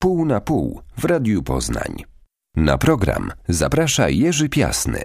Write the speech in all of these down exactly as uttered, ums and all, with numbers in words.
Pół na pół w Radiu Poznań. Na program zaprasza Jerzy Piasny.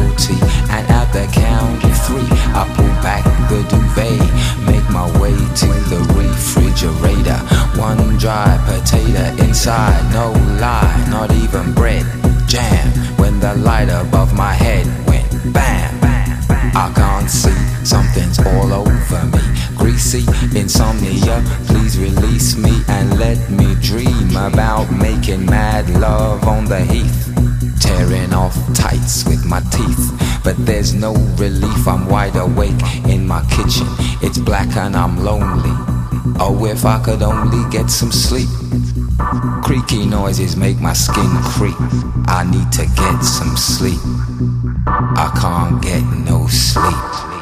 guilty. And at the count of three, I pull back the duvet, make my way to the refrigerator. One dry potato inside, no lie, not even bread. Jam, when the light above my head went bam. I can't see, something's all over me. Greasy insomnia, please release me and let me dream about making mad love on the heath. Tearing off tights with my teeth, but there's no relief. I'm wide awake in my kitchen, it's black and I'm lonely. Oh, if I could only get some sleep. Creaky noises make my skin creep. I need to get some sleep. I can't get no sleep.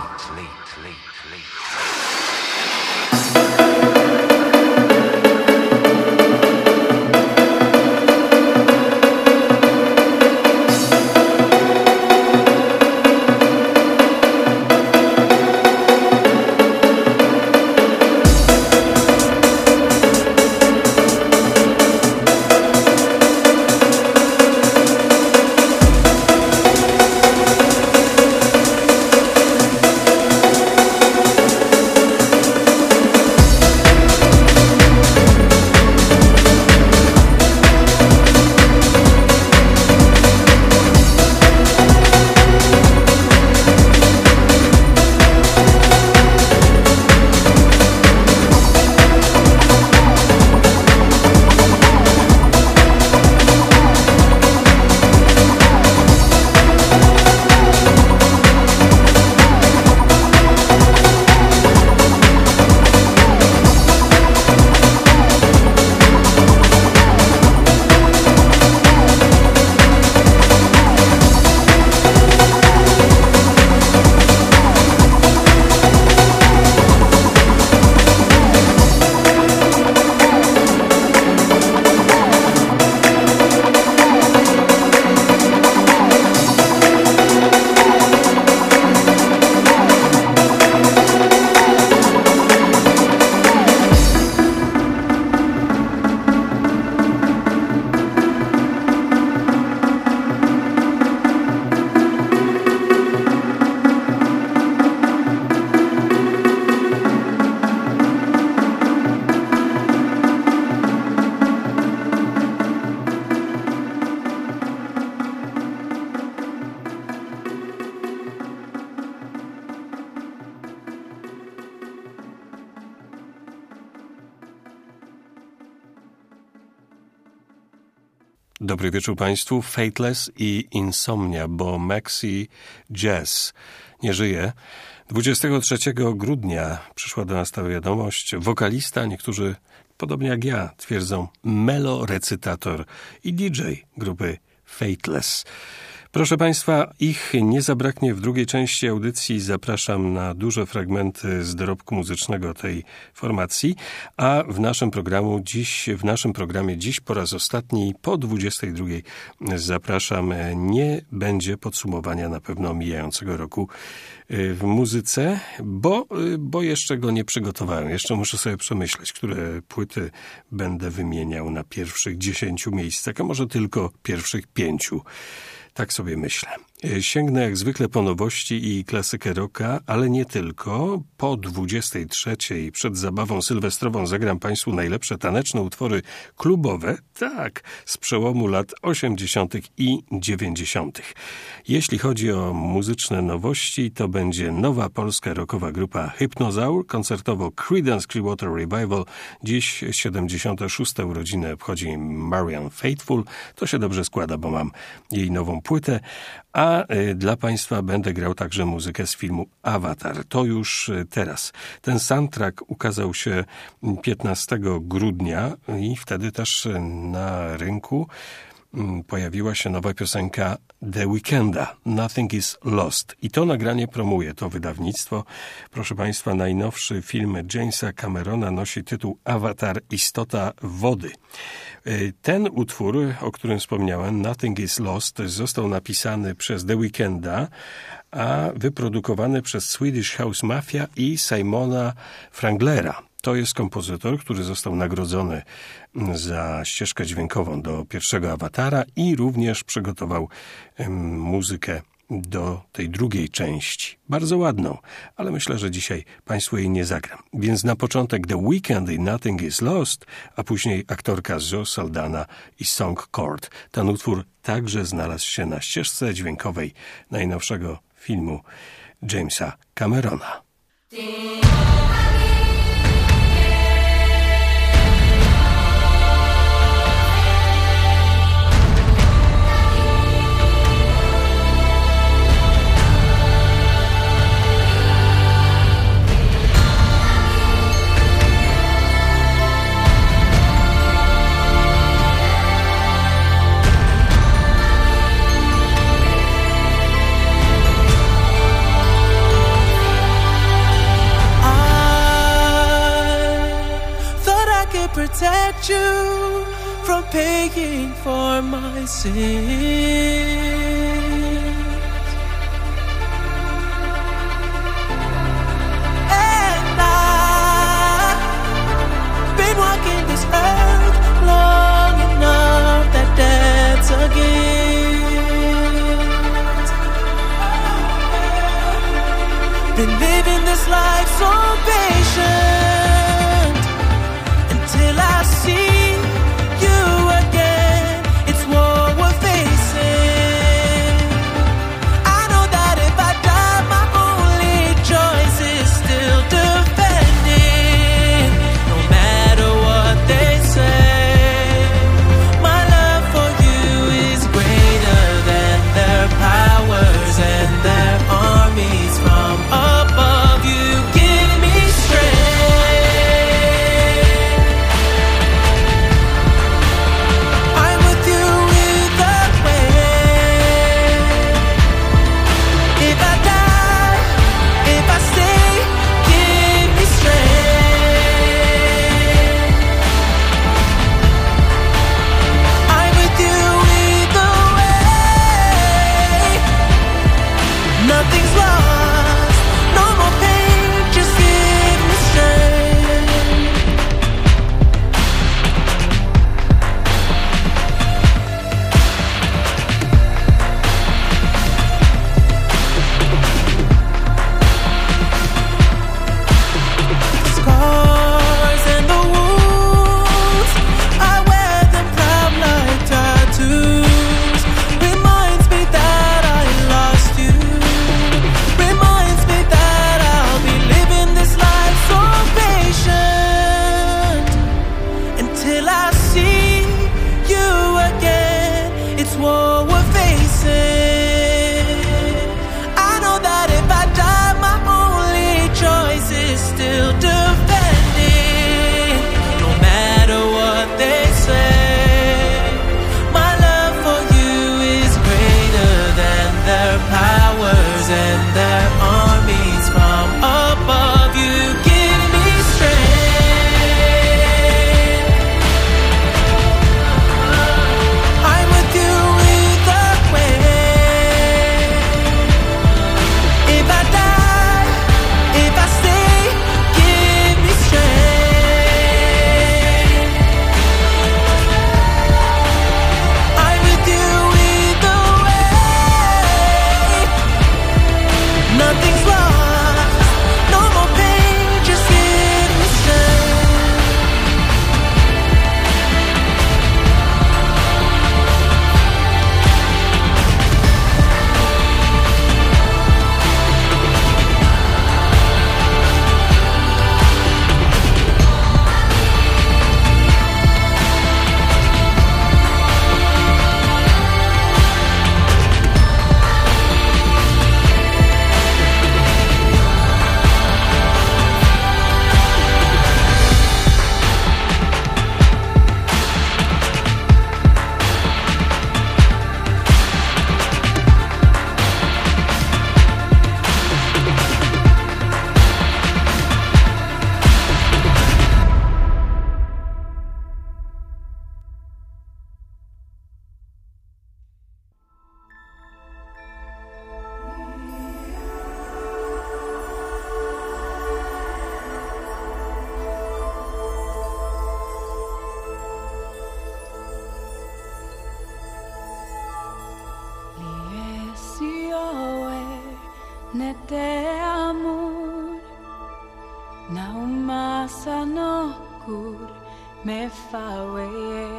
Dobry wieczór Państwu. Fateless i Insomnia, bo Maxi Jazz nie żyje. dwudziestego trzeciego grudnia przyszła do nas ta wiadomość. Wokalista, niektórzy podobnie jak ja twierdzą, melorecytator i D J grupy Fateless. Proszę Państwa, ich nie zabraknie w drugiej części audycji. Zapraszam na duże fragmenty z dorobku muzycznego tej formacji, a w naszym programu dziś, w naszym programie dziś po raz ostatni po dwudziestej drugiej zapraszam. Nie będzie podsumowania na pewno mijającego roku w muzyce, bo, bo jeszcze go nie przygotowałem. Jeszcze muszę sobie przemyśleć, które płyty będę wymieniał na pierwszych dziesięciu miejscach, a może tylko pierwszych pięciu. Tak sobie myślę. Sięgnę jak zwykle po nowości i klasykę rocka, ale nie tylko. Po dwudziestej trzeciej przed zabawą sylwestrową zagram Państwu najlepsze taneczne utwory klubowe, tak, z przełomu lat osiemdziesiątych i dziewięćdziesiątych. Jeśli chodzi o muzyczne nowości, to będzie nowa polska rockowa grupa Hypnozaur, koncertowo Creedence Clearwater Revival. Dziś siedemdziesiąte szóste urodziny obchodzi Marianne Faithfull. To się dobrze składa, bo mam jej nową płytę. A dla Państwa będę grał także muzykę z filmu Avatar. To już teraz. Ten soundtrack ukazał się piętnastego grudnia i wtedy też na rynku pojawiła się nowa piosenka The Weekenda, Nothing is Lost. I to nagranie promuje to wydawnictwo. Proszę Państwa, najnowszy film Jamesa Camerona nosi tytuł Avatar, Istota Wody. Ten utwór, o którym wspomniałem, Nothing is Lost, został napisany przez The Weekenda, a wyprodukowany przez Swedish House Mafia i Simona Franglera. To jest kompozytor, który został nagrodzony za ścieżkę dźwiękową do pierwszego Awatara i również przygotował muzykę do tej drugiej części. Bardzo ładną, ale myślę, że dzisiaj Państwu jej nie zagram. Więc na początek The Weeknd i Nothing is Lost, a później aktorka Zoe Saldana i Song Chord. Ten utwór także znalazł się na ścieżce dźwiękowej najnowszego filmu Jamesa Camerona. Protect you from paying for my sins. And I've been walking this earth long enough that debt's a gift. Been living this life so patient till I see you again. It's war we're facing. I know that if I die, my only choice is still defending. No matter what they say, my love for you is greater than their powers and their armies from above. You give me strength. Remind ne te amor na umasa no kur me fawe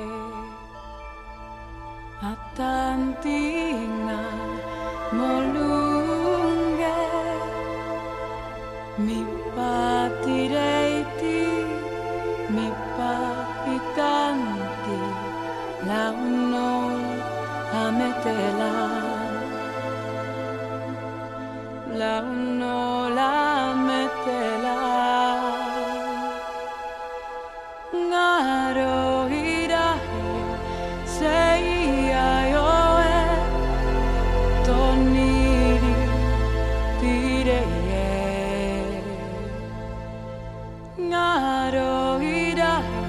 atantinga molunge mi patireiti mi papitanti la uno ametela la uno la metela ngaro irahe seia yoe toniri tireye ngaro irahe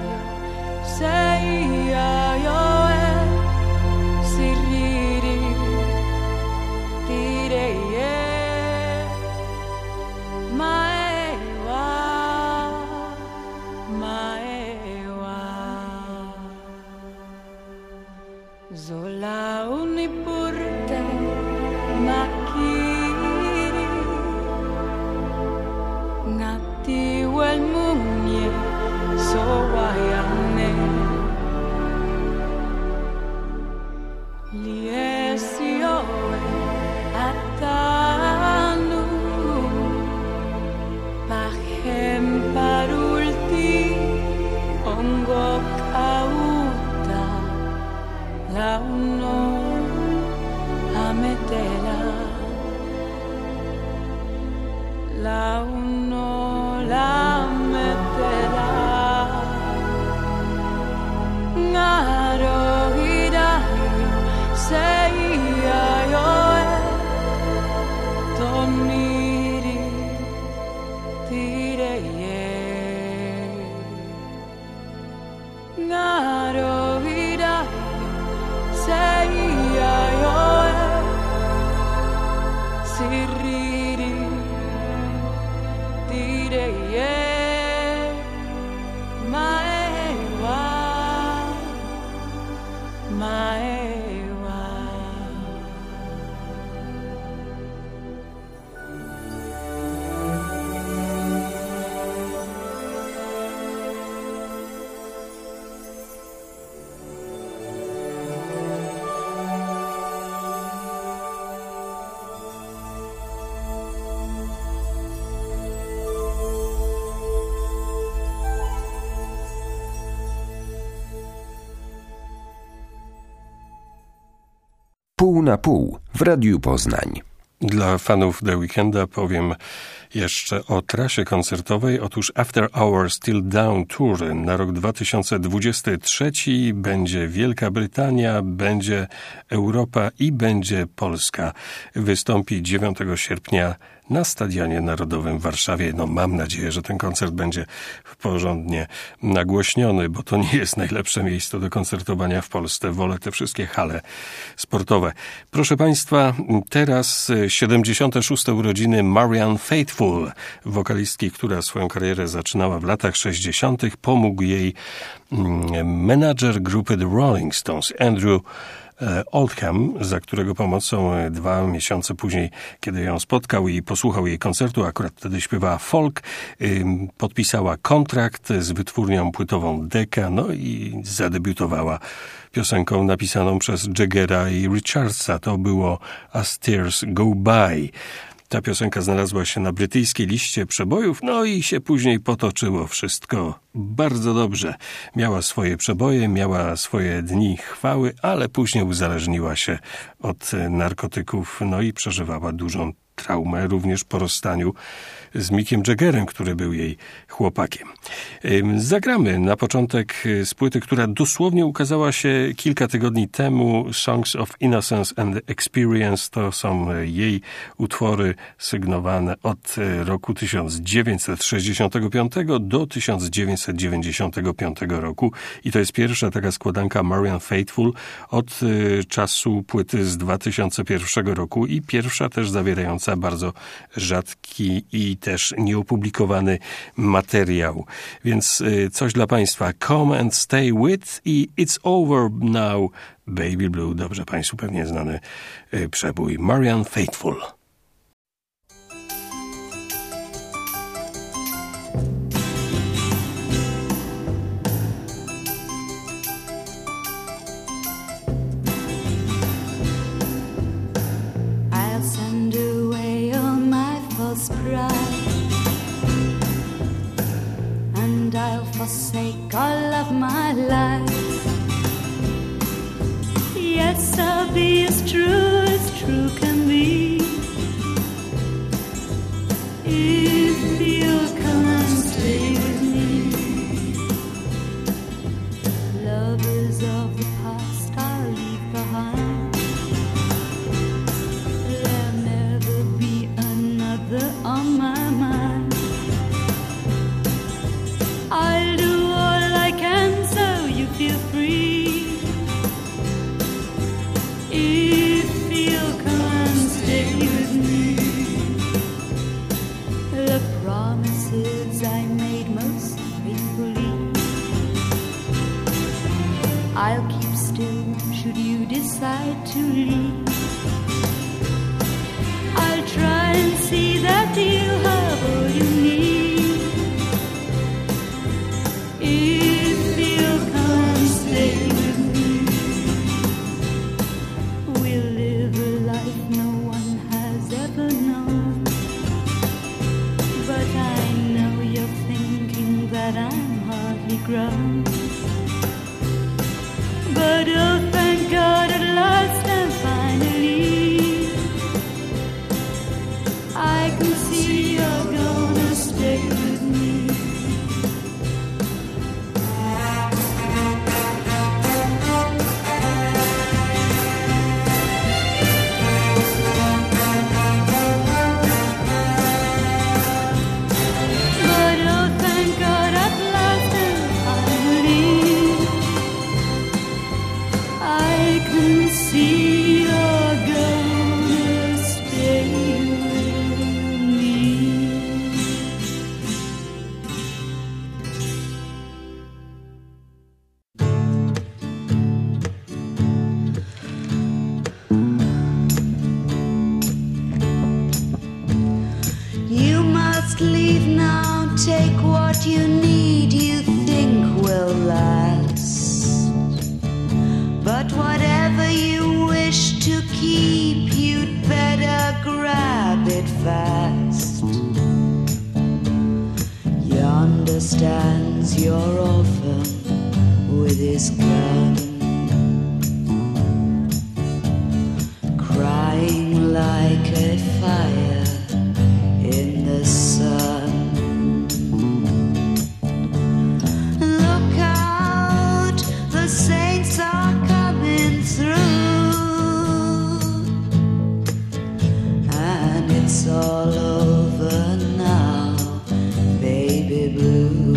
seia yoe siriri tireye maewa maewa zola unipurte makiri ngati wel munye so wayane liesioe atanu pahem parulti ongo kauta la uno ametela la uno la metela ngaro hirayo seia yoe toniri tireye ngaro hirayo seia yoe siriri tireye maewa maewa Pół na pół w Radiu Poznań. Dla fanów The Weekenda powiem jeszcze o trasie koncertowej. Otóż After Hours Till Dawn Tour na rok dwa tysiące dwudziesty trzeci będzie Wielka Brytania, będzie Europa i będzie Polska. Wystąpi dziewiątego sierpnia na Stadionie Narodowym w Warszawie. No mam nadzieję, że ten koncert będzie porządnie nagłośniony, bo to nie jest najlepsze miejsce do koncertowania w Polsce. Wolę te wszystkie hale sportowe. Proszę Państwa, teraz siedemdziesiąte szóste urodziny Marianne Faithfull, wokalistki, która swoją karierę zaczynała w latach sześćdziesiątych. Pomógł jej menadżer grupy The Rolling Stones, Andrew Oldham, za którego pomocą dwa miesiące później, kiedy ją spotkał i posłuchał jej koncertu, akurat wtedy śpiewała folk, podpisała kontrakt z wytwórnią płytową Decca, no i zadebiutowała piosenką napisaną przez Jaggera i Richardsa. To było As Tears Go By. Ta piosenka znalazła się na brytyjskiej liście przebojów, no i się później potoczyło wszystko bardzo dobrze. Miała swoje przeboje, miała swoje dni chwały, ale później uzależniła się od narkotyków, no i przeżywała dużą traumę, również po rozstaniu z Mickiem Jaggerem, który był jej chłopakiem. Zagramy na początek z płyty, która dosłownie ukazała się kilka tygodni temu. Songs of Innocence and Experience to są jej utwory sygnowane od roku tysiąc dziewięćset sześćdziesiątego piątego do tysiąc dziewięćset dziewięćdziesiątego piątego roku i to jest pierwsza taka składanka Marianne Faithfull od czasu płyty z dwa tysiące pierwszego roku i pierwsza też zawierająca bardzo rzadki i też nieopublikowany materiał. Więc coś dla Państwa. Come and Stay With i It's Over Now, Baby Blue. Dobrze Państwu pewnie znany przebój. Marianne Faithfull. false pride, and I'll forsake all of my life. Yes, I'll be as true as true can be, if you'll come and stay with me. Lovers of the past I'll leave behind. There'll never be another on my mind. I'll do all I can so you feel free, if you'll come and stay with me. The promises I made most faithfully, I'll keep still should you decide to leave. I'll try and see that you have all you need, if you'll come and stay with me. We'll live a life no one has ever known, but I know you're thinking that I'm hardly grown. But oh, thank God, at last and finally, I can see you're gonna stay with me. But oh, thank God, at last and finally, I can see you're gonna stay with me. You must leave now, take what you need, you think will last. But whatever you wish to keep, you'd better grab it fast. Yonder stands your orphan with his gun, crying like a fire in the sun. Look out, the saints are coming through, and it's all over now, baby blue.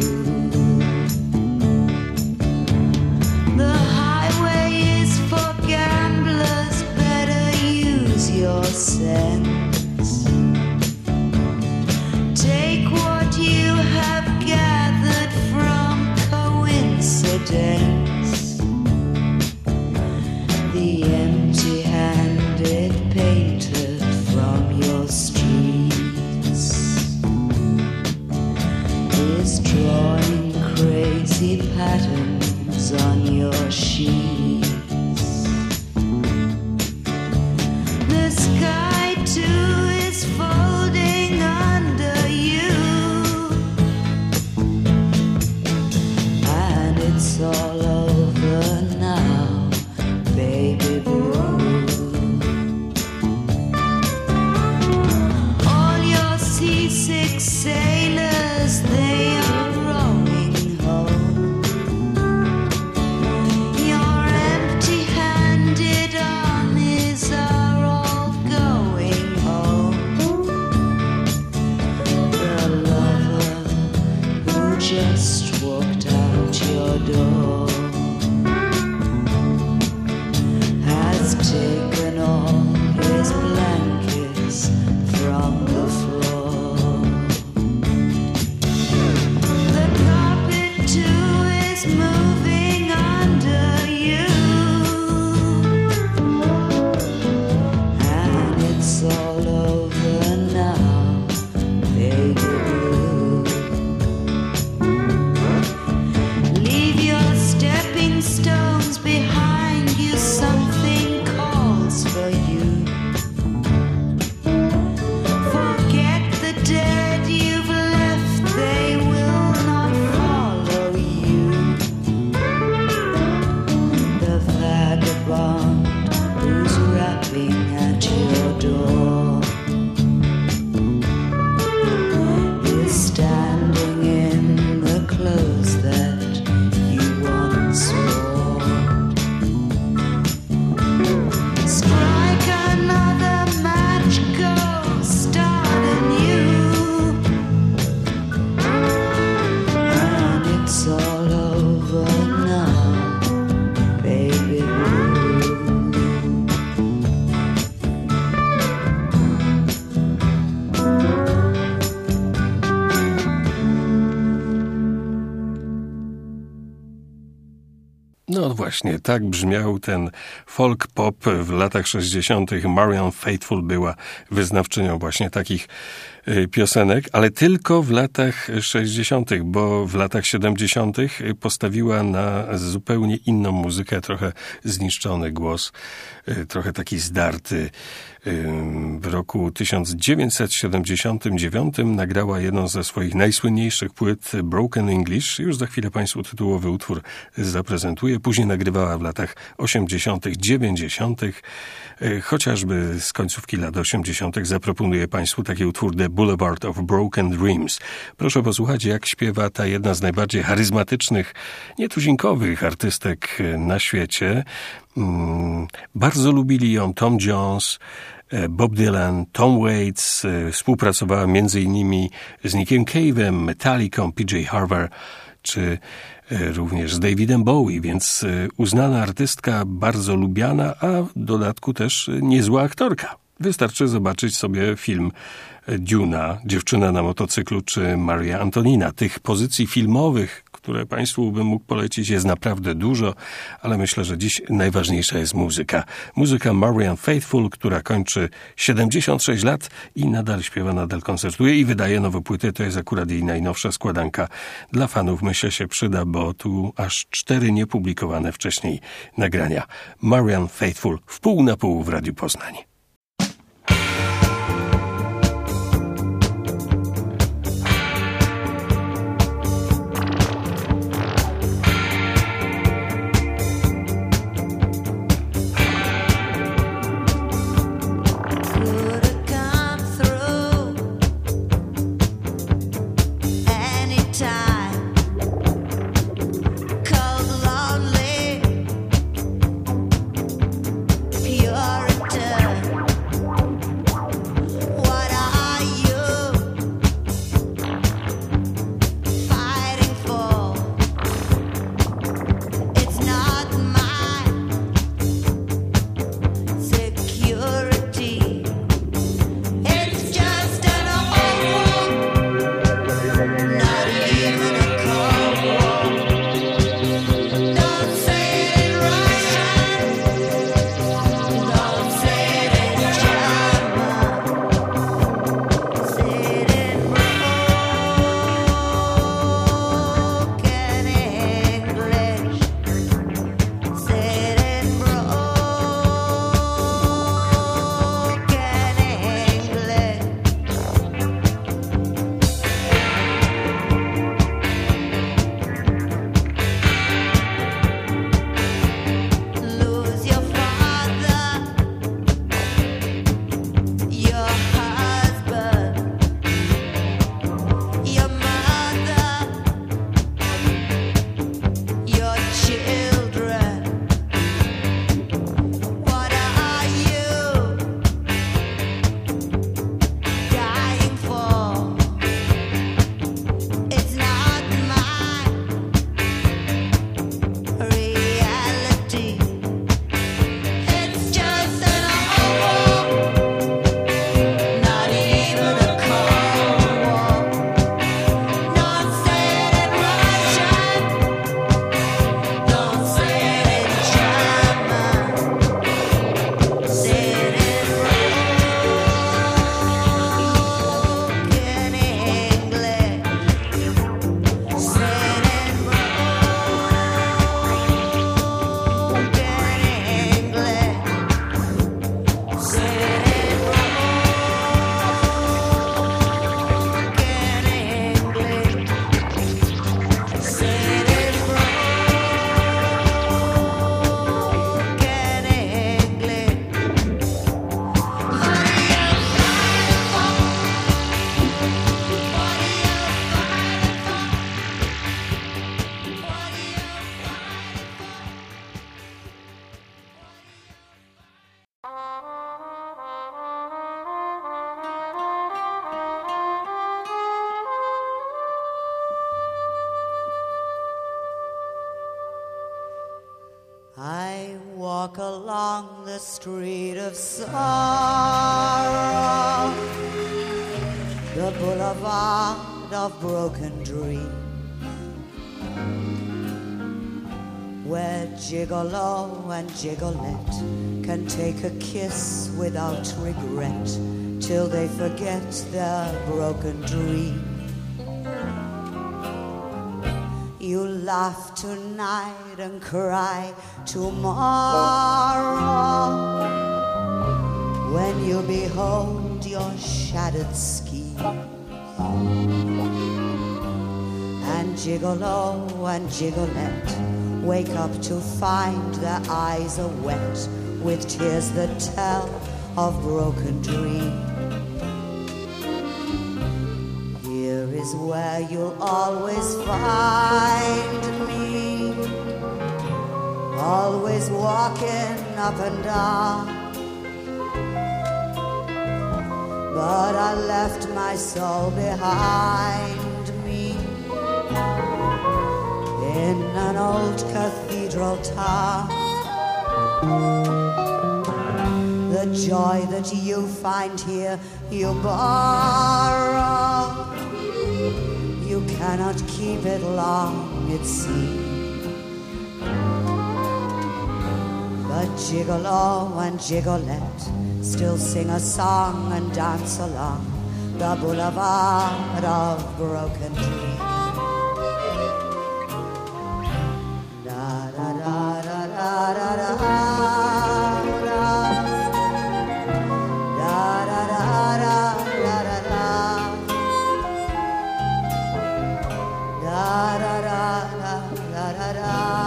The highway is for gamblers, better use your sense. Take what you have gathered from coincidence. The empty-handed painter from your streets is drawing crazy patterns on your sheets. The sky too is folding under you, and it's all over now, baby blue. All your seasick sailors, they are rowing home. Your No właśnie, tak brzmiał ten folk pop w latach sześćdziesiątych. Marianne Faithfull była wyznawczynią właśnie takich piosenek, ale tylko w latach sześćdziesiątych, bo w latach siedemdziesiątych postawiła na zupełnie inną muzykę, trochę zniszczony głos, trochę taki zdarty. W roku tysiąc dziewięćset siedemdziesiątym dziewiątym nagrała jedną ze swoich najsłynniejszych płyt Broken English. Już za chwilę Państwu tytułowy utwór zaprezentuję. Później nagrywała w latach osiemdziesiątych, dziewięćdziesiątych. Chociażby z końcówki lat osiemdziesiątych zaproponuję Państwu taki utwór The Boulevard of Broken Dreams. Proszę posłuchać, jak śpiewa ta jedna z najbardziej charyzmatycznych, nietuzinkowych artystek na świecie. Bardzo lubili ją Tom Jones, Bob Dylan, Tom Waits. Współpracowała między innymi z Nickiem Cave'em, Metallicą, P J Harvey, czy również z Davidem Bowie, więc uznana artystka, bardzo lubiana, a w dodatku też niezła aktorka. Wystarczy zobaczyć sobie film Duna, Dziewczyna na motocyklu, czy Maria Antonina. Tych pozycji filmowych, które Państwu bym mógł polecić, jest naprawdę dużo, ale myślę, że dziś najważniejsza jest muzyka. Muzyka Marianne Faithfull, która kończy siedemdziesiąt sześć lat i nadal śpiewa, nadal koncertuje i wydaje nowe płyty. To jest akurat jej najnowsza składanka. Dla fanów myślę się przyda, bo tu aż cztery niepublikowane wcześniej nagrania. Marianne Faithfull w pół na pół w Radiu Poznań. I walk along the street of sorrow, the boulevard of broken dreams. where gigolo and gigolette can take a kiss without regret till they forget their broken dream. You laugh tonight and cry tomorrow when you behold your shattered scheme. And gigolo and gigolette wake up to find their eyes are wet with tears that tell of broken dreams. Here is where you'll always find me, always walking up and down. But I left my soul behind me in an old cathedral town. The joy that you find here, you borrow. You cannot keep it long, it seems. But gigolo and gigolette still sing a song and dance along the boulevard of broken dreams. Da da da da da da da da da da da da da da. Da da da da da da da.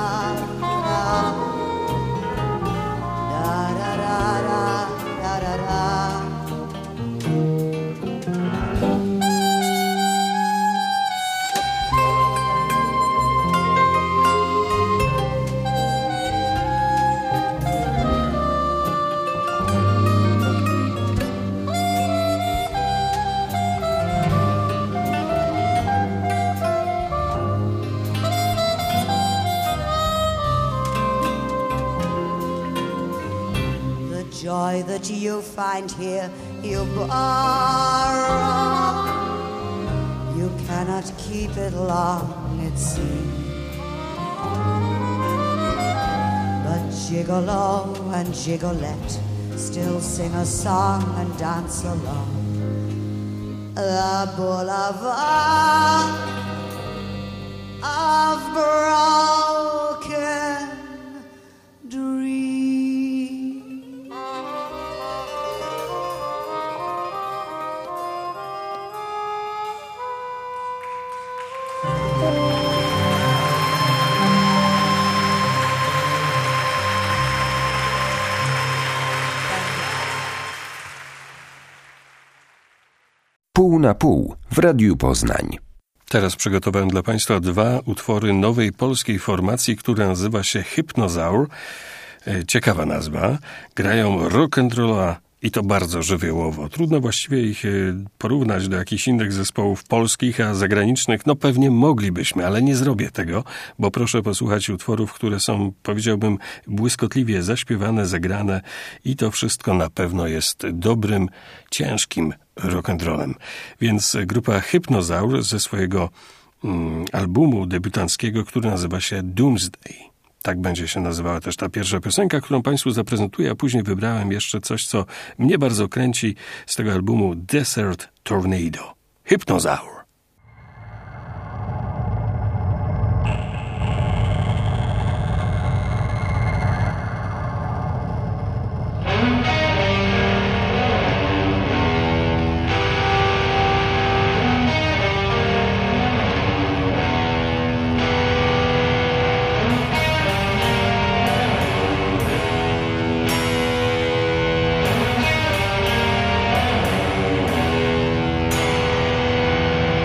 Joy that you find here, you borrow. You cannot keep it long, it seems. But gigolo and gigolette still sing a song and dance along the boulevard of broken dreams. Pół na pół w Radiu Poznań. Teraz przygotowałem dla Państwa dwa utwory nowej polskiej formacji, która nazywa się Hypnozaur. Ciekawa nazwa. Grają rock'n'rolla i to bardzo żywiołowo. Trudno właściwie ich porównać do jakichś innych zespołów polskich, a zagranicznych. No pewnie moglibyśmy, ale nie zrobię tego, bo proszę posłuchać utworów, które są, powiedziałbym, błyskotliwie zaśpiewane, zagrane i to wszystko na pewno jest dobrym, ciężkim rock'n'rollem. Więc grupa Hypnozaur ze swojego mm, albumu debiutanckiego, który nazywa się Doomsday. Tak będzie się nazywała też ta pierwsza piosenka, którą Państwu zaprezentuję, a później wybrałem jeszcze coś, co mnie bardzo kręci z tego albumu Desert Tornado. Hypnozaur. Thank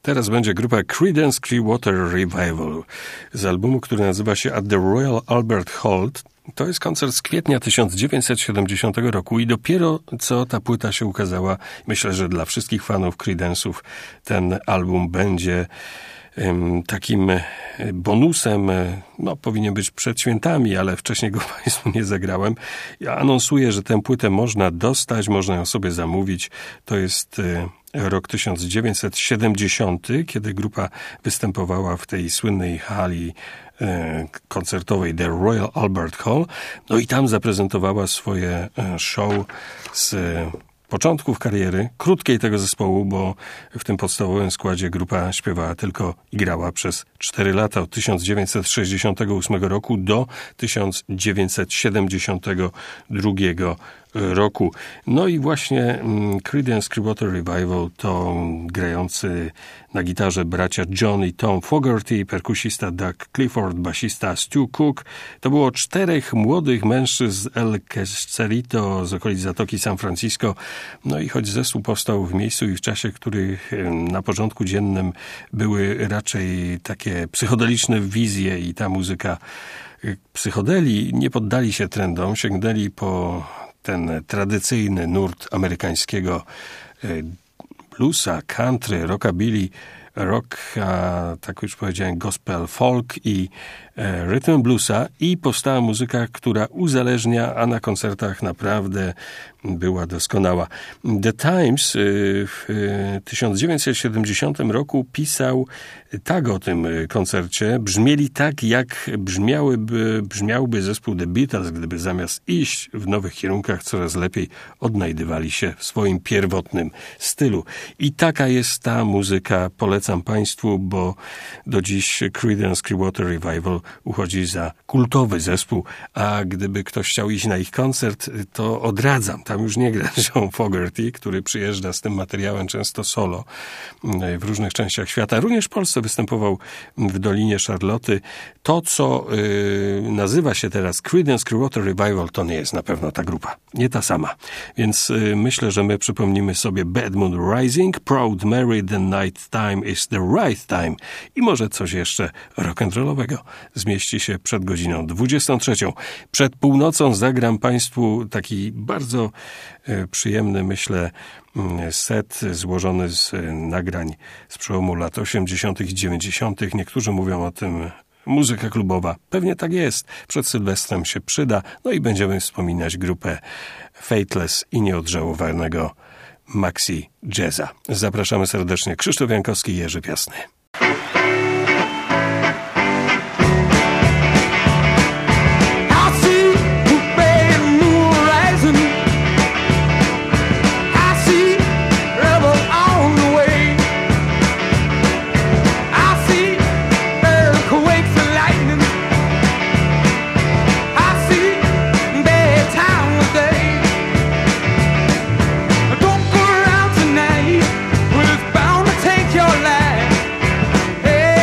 Teraz będzie grupa Creedence Clearwater Revival z albumu, który nazywa się At the Royal Albert Hall. To jest koncert z kwietnia tysiąc dziewięćset siedemdziesiątego roku i dopiero co ta płyta się ukazała, myślę, że dla wszystkich fanów Creedence'ów ten album będzie takim bonusem, no powinien być przed świętami, ale wcześniej go Państwu nie zagrałem. Ja anonsuję, że tę płytę można dostać, można ją sobie zamówić. To jest rok tysiąc dziewięćset siedemdziesiąty, kiedy grupa występowała w tej słynnej hali koncertowej The Royal Albert Hall. No i tam zaprezentowała swoje show z początków kariery, krótkiej tego zespołu, bo w tym podstawowym składzie grupa śpiewała tylko i grała przez cztery lata, od tysiąc dziewięćset sześćdziesiątego ósmego roku do tysiąc dziewięćset siedemdziesiątego drugiego roku. No i właśnie Creedence Clearwater Revival to grający na gitarze bracia John i Tom Fogerty, perkusista Doug Clifford, basista Stu Cook. To było czterech młodych mężczyzn z El Cerrito, z okolic Zatoki San Francisco. No i choć zespół powstał w miejscu i w czasie, których na porządku dziennym były raczej takie psychodeliczne wizje i ta muzyka psychodeli, nie poddali się trendom, sięgnęli po ten tradycyjny nurt amerykańskiego bluesa, country, rockabilly, rock, a tak już powiedziałem, gospel, folk i e, rytm bluesa i powstała muzyka, która uzależnia, a na koncertach naprawdę była doskonała. The Times y, w y, tysiąc dziewięćset siedemdziesiątym roku pisał tak o tym koncercie. Brzmieli tak, jak brzmiałyby, brzmiałby zespół The Beatles, gdyby zamiast iść w nowych kierunkach coraz lepiej odnajdywali się w swoim pierwotnym stylu. I taka jest ta muzyka. Polecam Państwu, bo do dziś Creedence Clearwater Revival uchodzi za kultowy zespół, a gdyby ktoś chciał iść na ich koncert, to odradzam. Tam już nie gra John Fogerty, który przyjeżdża z tym materiałem często solo w różnych częściach świata. Również w Polsce występował w Dolinie Charlotte. To, co yy, nazywa się teraz Creedence Clearwater Revival, to nie jest na pewno ta grupa. Nie ta sama. Więc yy, myślę, że my przypomnimy sobie Bad Moon Rising, Proud Mary, The Night Time is the Right Time i może coś jeszcze rock'n'rollowego zmieści się przed godziną dwudziestą trzecią. Przed północą zagram Państwu taki bardzo yy, przyjemny, myślę, set złożony z nagrań z przełomu lat osiemdziesiątych i dziewięćdziesiątych. Niektórzy mówią o tym muzyka klubowa. Pewnie tak jest. Przed Sylwestrem się przyda. No i będziemy wspominać grupę Fateless i nieodżałowanego Maxi Jazza. Zapraszamy serdecznie. Krzysztof Jankowski i Jerzy Piasny. Bound to take your life. Hey.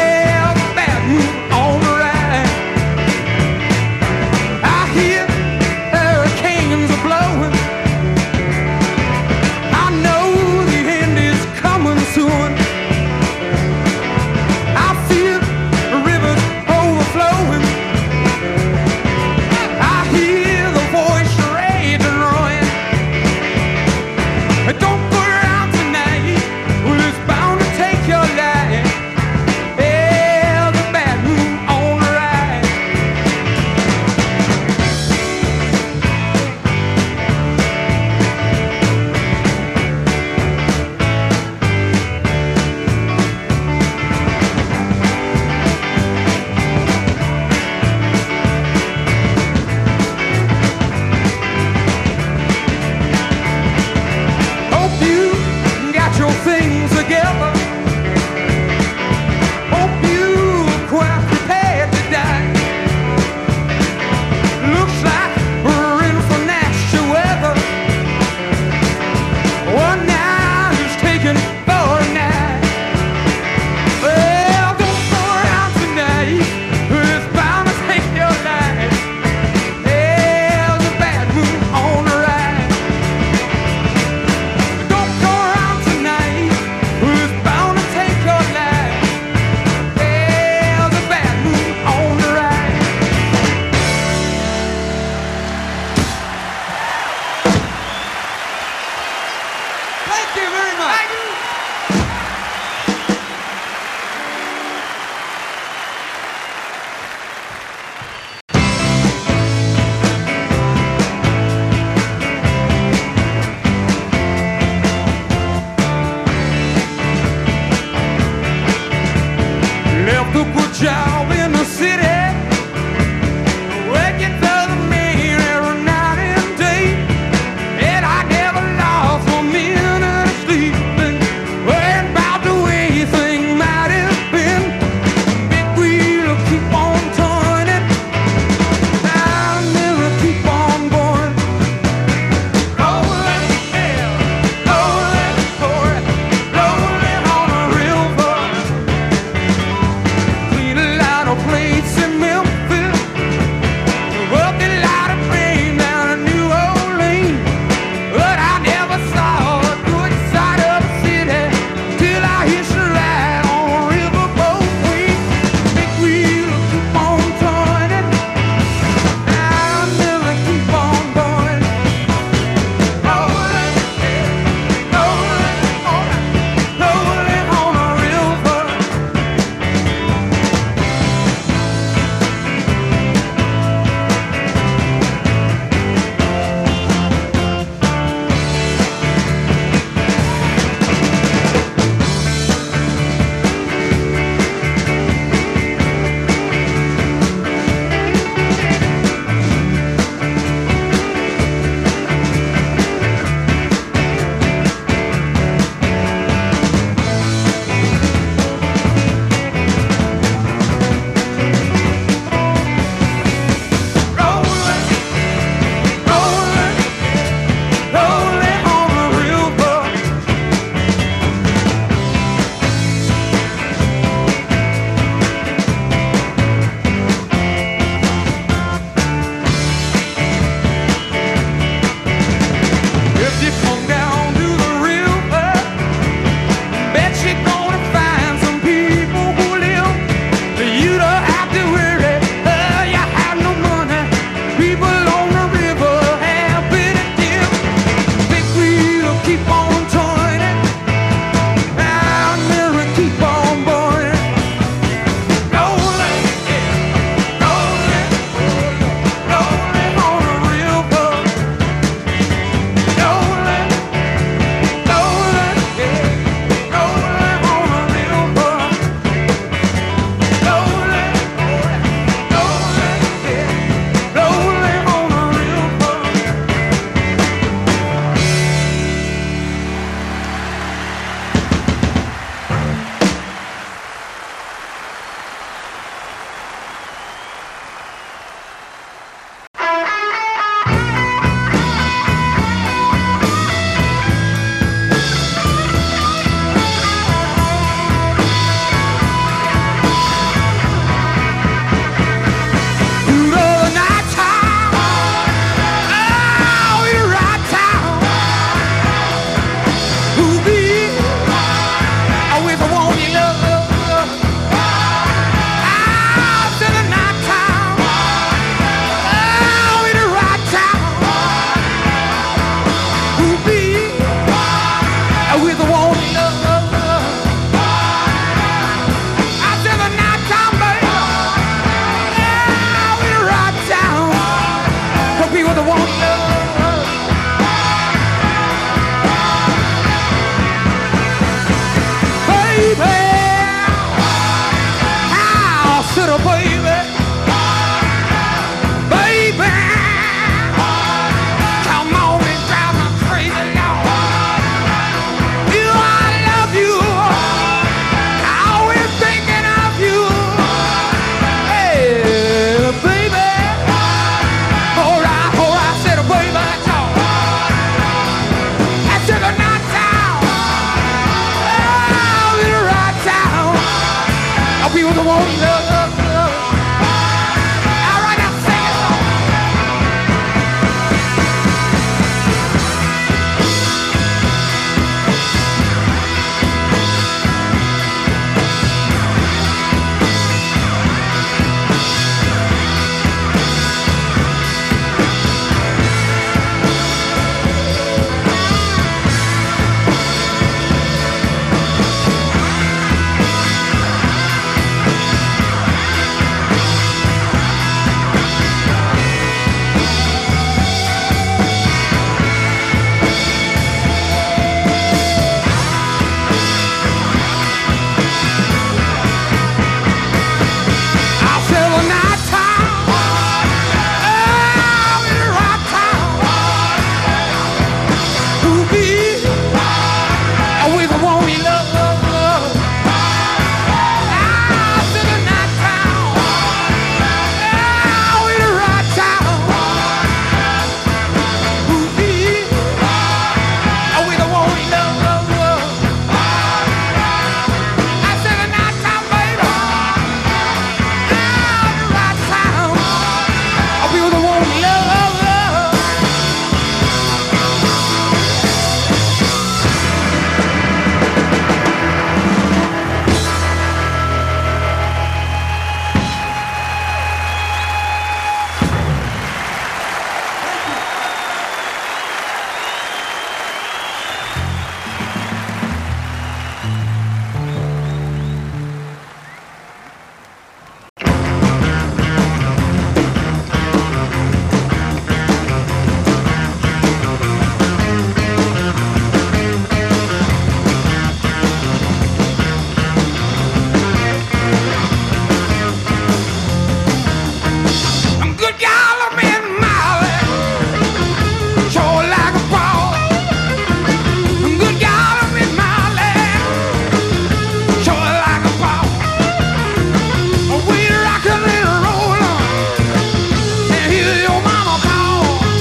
good gal, I'm in Molly. Sure like a ball. Good gal, I'm in Molly. Sure like a ball. We rockin' and rollin', and hear your mama call.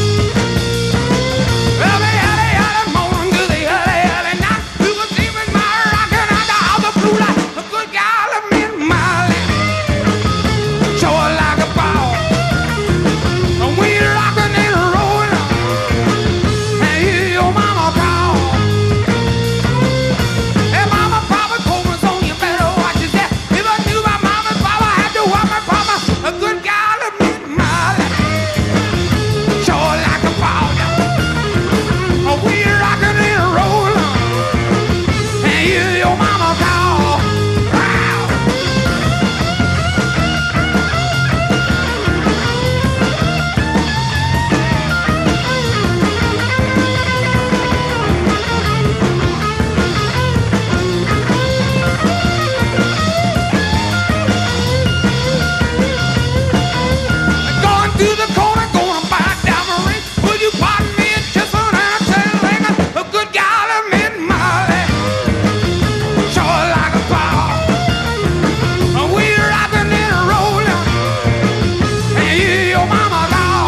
Early, early, early morning, good early, early night. You can see me my rockin' under all the blue light. A good gal, I'm in Molly. Sure like a ball. We rockin' and rollin', and hear your mama call. Hey, mama, papa, told me so, you better watch your step. If I knew my mama, papa had to watch my papa. A good gal, I'm in Molly. Sure like a ball. We rockin' and rollin', and hear your mama call. Wow. Going through the corner, gonna buy down the ring. Would you pardon me and kiss her and a tail a good gal, I'm in Molly. Sure like a ball. We rockin' and rollin', and hear your mama call.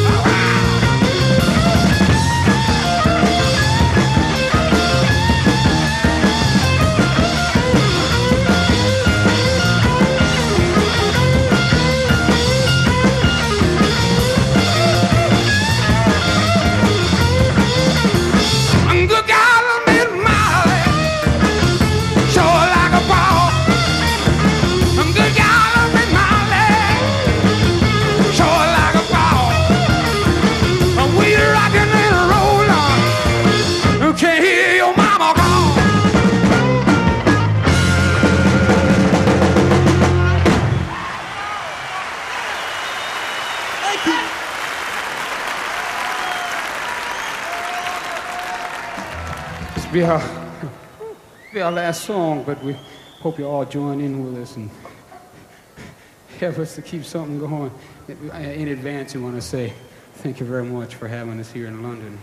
Good gal, I'm in Molly. Sure like a ball. Good gal, I'm in Molly. Sure like a ball. We rockin' and rollin'. You can't hear your mama call. This will be our, be our last song, but we hope you all join in with us and help us to keep something going. In advance, we want to say thank you very much for having us here in London.